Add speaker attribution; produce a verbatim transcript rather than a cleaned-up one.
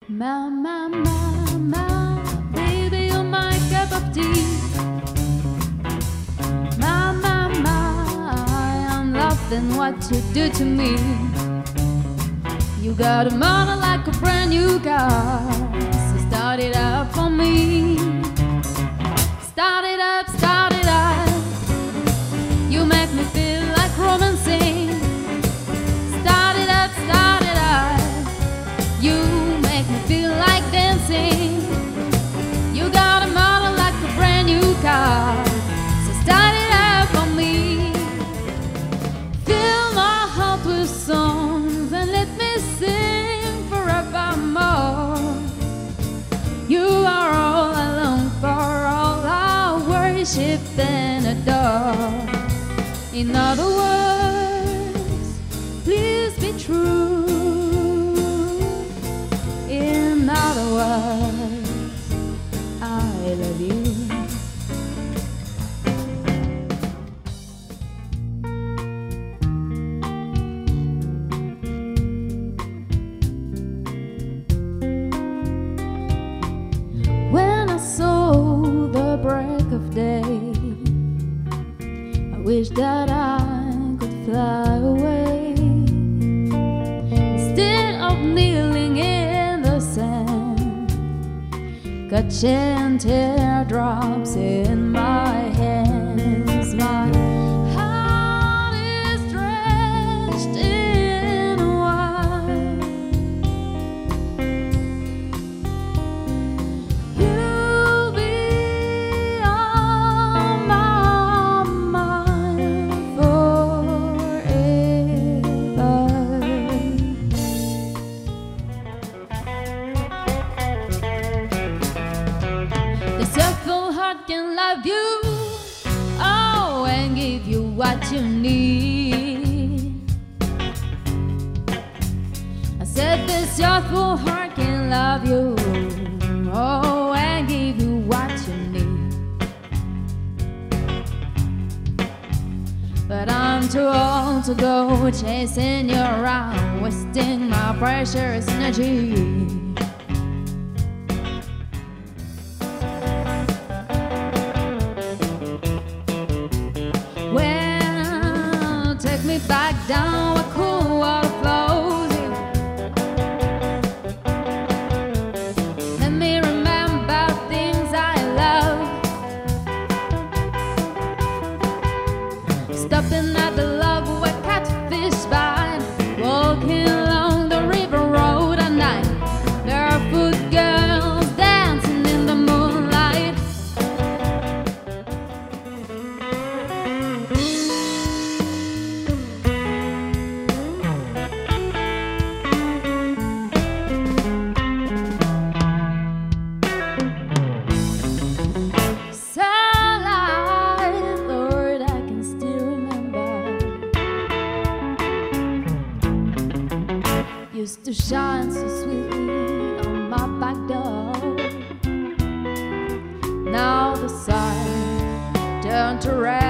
Speaker 1: My, my, my, my, baby, you're my cup of tea. My, my, my, I'm loving what you do to me. You got a motor like a brand new car, so start it up for me. Start it up, start it up. You make me feel like romancing. Start it up, start it up. You make me feel like dancing. You got a motor like a brand new car, so start it up for me. Fill my heart with songs and let me sing forevermore. You are all I long for, all I worship and adore. In other words, please be true. In other words, I love you. When I saw the break of day, I wish that I could fly away. Instead of kneeling in the sand, catching teardrops in my hands. My heart is drenched in wine. You'll be on my mind forever. This youthful heart can love you, oh, and give you what you need. I said this youthful heart can love you, oh, and give you what you need. But I'm too old to go chasing you around, wasting my precious energy. Well, take me back down where cool water flows. Let me remember things I love. Stopping at the log where catfish bite, walking along the river road at night. Barefoot girls dancing in the moonlight. Starlight, Lord, I can still remember. Used to shine so sweetly on my back door. Now the sun turned to red.